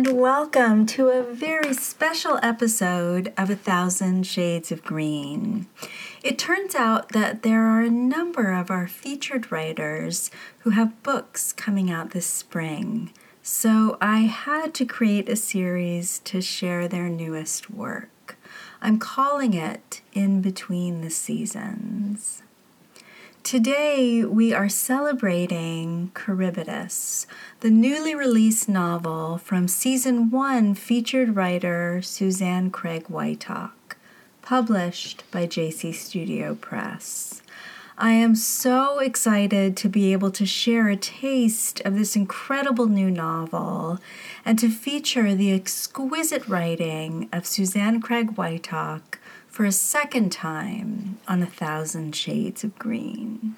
and welcome to a very special episode of 1,000 Shades of Green. It turns out that there are a number of our featured writers who have books coming out this spring, so I had to create a series to share their newest work. I'm calling it In Between the Seasons. Today, we are celebrating Charybdis, the newly released novel from Season 1 featured writer Suzanne Craig Wytock, published by JC Studio Press. I am so excited to be able to share a taste of this incredible new novel and to feature the exquisite writing of Suzanne Craig Wytock for a second time on 1,000 Shades of Green.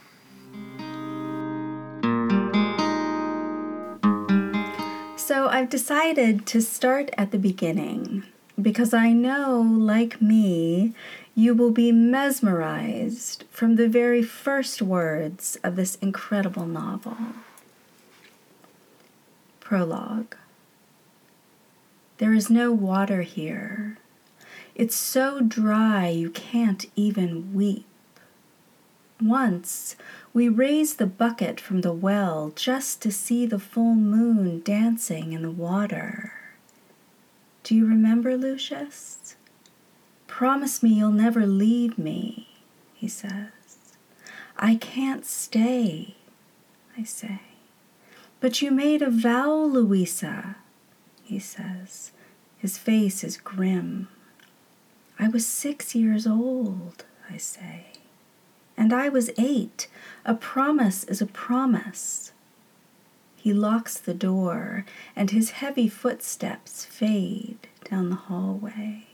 So I've decided to start at the beginning because I know, like me, you will be mesmerized from the very first words of this incredible novel. Prologue. There is no water here. It's so dry you can't even weep. Once, we raised the bucket from the well just to see the full moon dancing in the water. Do you remember, Lucius? Promise me you'll never leave me, he says. I can't stay, I say. But you made a vow, Louisa, he says. His face is grim. I was 6 years old, I say. And I was 8. A promise is a promise. He locks the door, and his heavy footsteps fade down the hallway.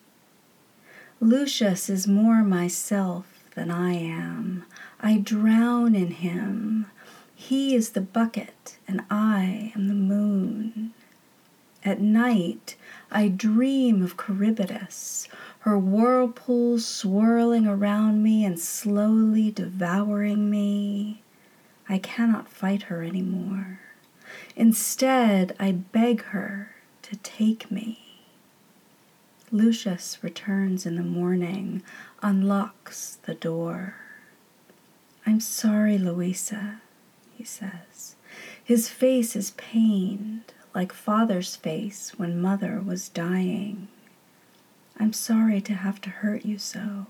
Lucius is more myself than I am. I drown in him. He is the bucket, and I am the moon. At night, I dream of Charybdis, her whirlpools swirling around me and slowly devouring me. I cannot fight her anymore. Instead, I beg her to take me. Lucius returns in the morning, unlocks the door. I'm sorry, Louisa, he says. His face is pained, like father's face when mother was dying. I'm sorry to have to hurt you so.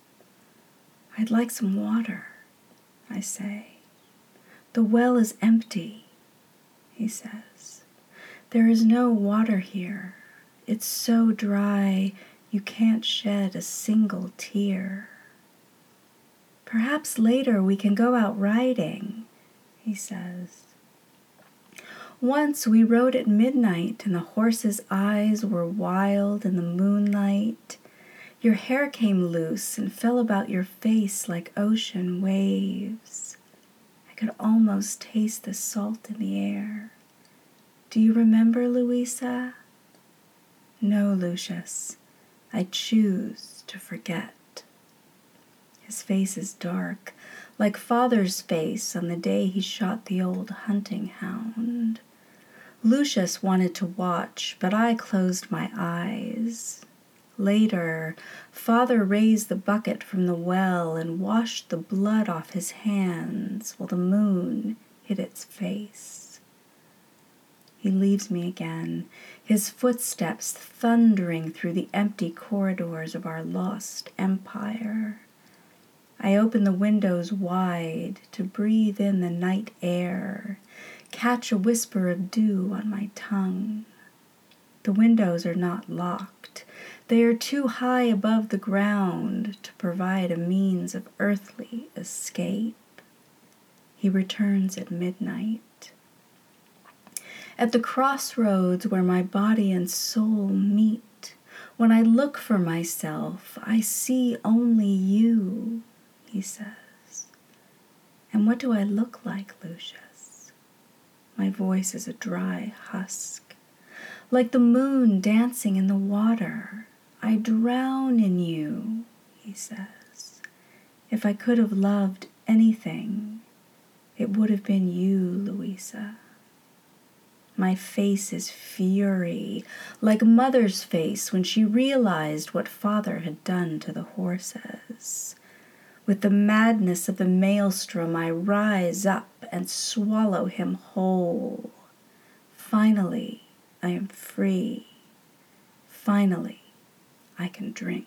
I'd like some water, I say. The well is empty, he says. There is no water here. It's so dry you can't shed a single tear. Perhaps later we can go out riding, he says. Once we rode at midnight, and the horses' eyes were wild in the moonlight. Your hair came loose and fell about your face like ocean waves. I could almost taste the salt in the air. Do you remember, Louisa? No, Lucius. I choose to forget. His face is dark, like father's face on the day he shot the old hunting hound. Lucius wanted to watch, but I closed my eyes. Later, father raised the bucket from the well and washed the blood off his hands while the moon hid its face. He leaves me again, his footsteps thundering through the empty corridors of our lost empire. I open the windows wide to breathe in the night air, catch a whisper of dew on my tongue. The windows are not locked. They are too high above the ground to provide a means of earthly escape. He returns at midnight. At the crossroads where my body and soul meet, when I look for myself, I see only you, he says. And what do I look like, Lucius? My voice is a dry husk. Like the moon dancing in the water, I drown in you, he says. If I could have loved anything, it would have been you, Louisa. My face is fury, like Mother's face when she realized what Father had done to the horses. With the madness of the maelstrom, I rise up and swallow him whole. Finally, I am free. Finally, I can drink.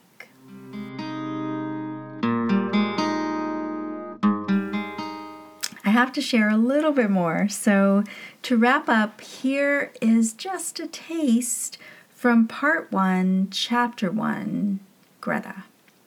I have to share a little bit more. So to wrap up, here is just a taste from part 1, chapter 1, Greta.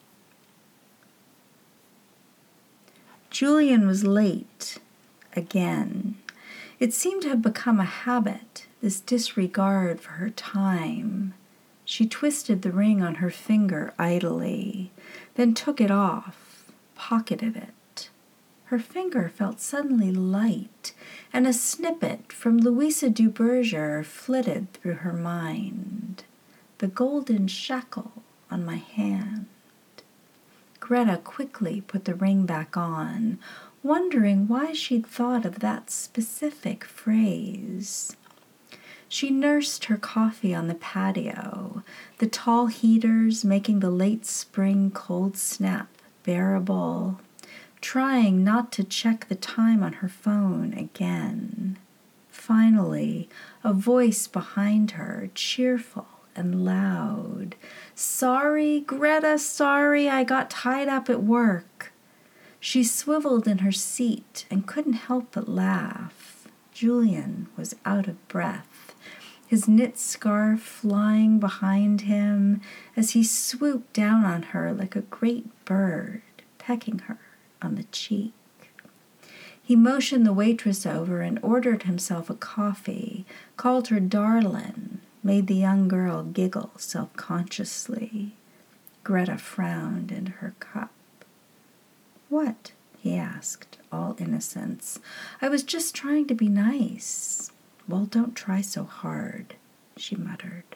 Julian was late again. It seemed to have become a habit, this disregard for her time. She twisted the ring on her finger idly, then took it off, pocketed it. Her finger felt suddenly light, and a snippet from Louisa Duverger flitted through her mind. The golden shackle on my hand. Greta quickly put the ring back on, wondering why she'd thought of that specific phrase. She nursed her coffee on the patio, the tall heaters making the late spring cold snap bearable, trying not to check the time on her phone again. Finally, a voice behind her, cheerful and loud. "Sorry, Greta, sorry, I got tied up at work." She swiveled in her seat and couldn't help but laugh. Julian was out of breath, his knit scarf flying behind him as he swooped down on her like a great bird, pecking her on the cheek. He motioned the waitress over and ordered himself a coffee, called her darlin', made the young girl giggle self-consciously. Greta frowned into her cup. "What?" he asked, all innocence. "I was just trying to be nice." "Well, don't try so hard," she muttered,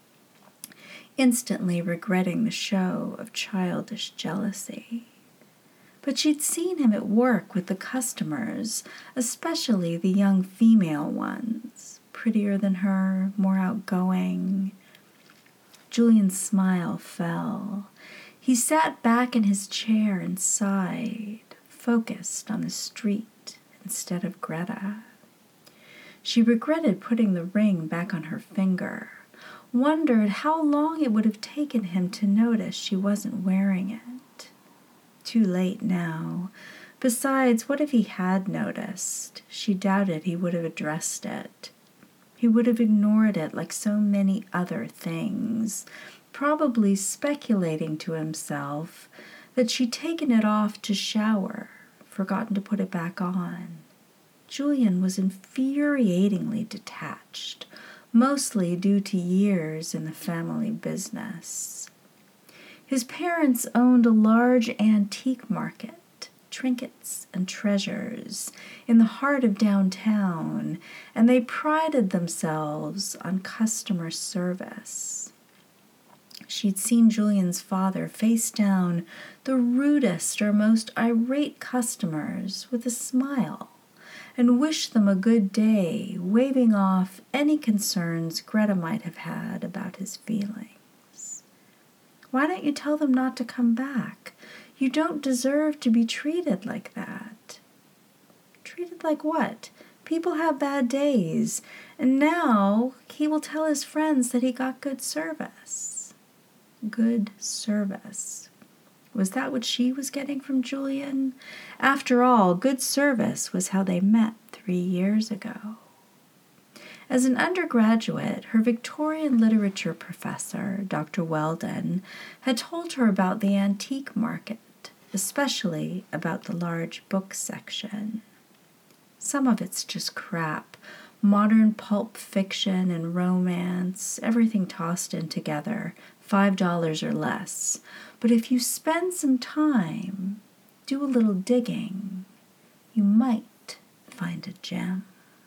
instantly regretting the show of childish jealousy. But she'd seen him at work with the customers, especially the young female ones, prettier than her, more outgoing. Julian's smile fell. He sat back in his chair and sighed, focused on the street instead of Greta. She regretted putting the ring back on her finger, wondered how long it would have taken him to notice she wasn't wearing it. Too late now. Besides, what if he had noticed? She doubted he would have addressed it. He would have ignored it like so many other things, probably speculating to himself that she'd taken it off to shower, forgotten to put it back on. Julian was infuriatingly detached, mostly due to years in the family business. His parents owned a large antique market, trinkets and treasures, in the heart of downtown, and they prided themselves on customer service. She'd seen Julian's father face down the rudest or most irate customers with a smile and wish them a good day, waving off any concerns Greta might have had about his feelings. "Why don't you tell them not to come back? You don't deserve to be treated like that." Treated like what? People have bad days, and now he will tell his friends that he got good service. Good service. Was that what she was getting from Julian? After all, good service was how they met 3 years ago. As an undergraduate, her Victorian literature professor, Dr. Weldon, had told her about the antique market, especially about the large book section. Some of it's just crap, modern pulp fiction and romance, everything tossed in together, $5 or less. But if you spend some time, do a little digging, you might find a gem.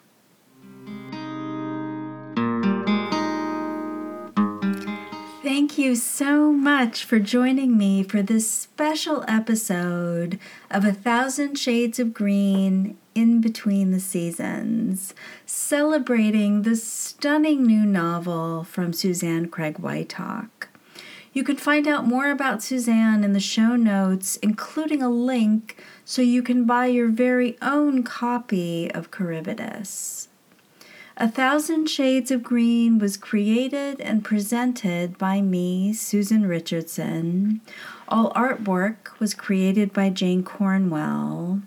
Thank you so much for joining me for this special episode of 1,000 Shades of Green In Between the Seasons, celebrating the stunning new novel from Suzanne Craig Wytock. You can find out more about Suzanne in the show notes, including a link so you can buy your very own copy of Charybdis. 1,000 Shades of Green was created and presented by me, Susan Richardson. All artwork was created by Jane Cornwell.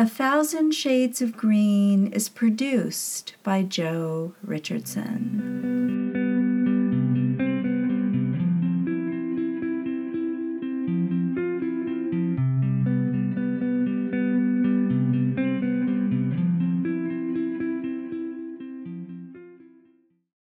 1,000 Shades of Green is produced by Joe Richardson.